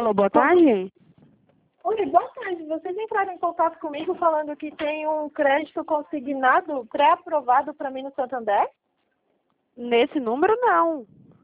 Alô, boa tarde? Oi, boa tarde. Vocês entraram em contato comigo falando que tem um crédito consignado pré-aprovado para mim no Santander? Nesse número, não.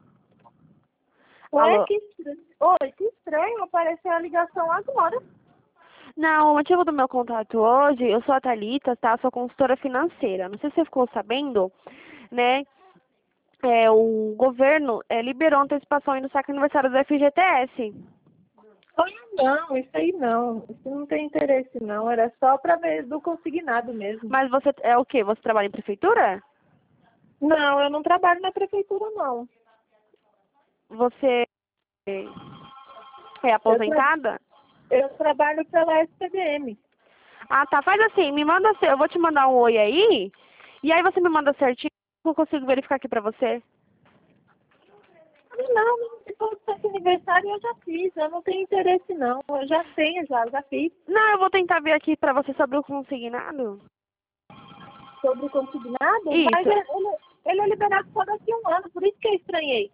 Ué, Alô? que estranho. Oi, que estranho. Apareceu a ligação agora. Não, o motivo do meu contato hoje, eu sou a Thalita, tá? Sou consultora financeira. Não sei se você ficou sabendo, né? O governo liberou antecipação aí no saque aniversário do FGTS. Ah, não, isso aí não. Isso não tem interesse, não. Era só para ver do consignado mesmo. Mas você é o quê? Você trabalha em prefeitura? Não, eu não trabalho na prefeitura, não. Você é Eu, tra- aposentada? eu trabalho pela SPDM. Ah, tá. Faz assim, me manda, eu vou te mandar um oi aí, e aí você me manda certinho, que eu consigo verificar aqui pra você. Não, se for esse aniversário eu já fiz. Eu não tenho interesse, não. Eu já tenho, já fiz. Não, eu vou tentar ver aqui pra você sobre o consignado. Sobre o consignado, mas Isso. ele é liberado só daqui a um ano, por isso que eu estranhei.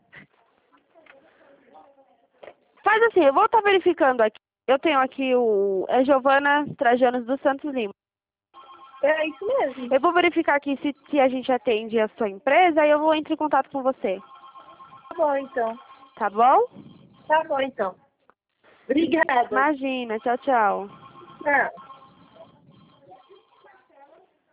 Faz assim, eu vou estar verificando aqui. Eu tenho aqui é Giovana Trajanos dos Santos Lima. É isso mesmo. Eu vou verificar aqui se a gente atende a sua empresa e eu vou entrar em contato com você. Tá bom, então. Tá bom? Tá bom, então. Obrigada. Imagina, tchau, tchau. Tchau.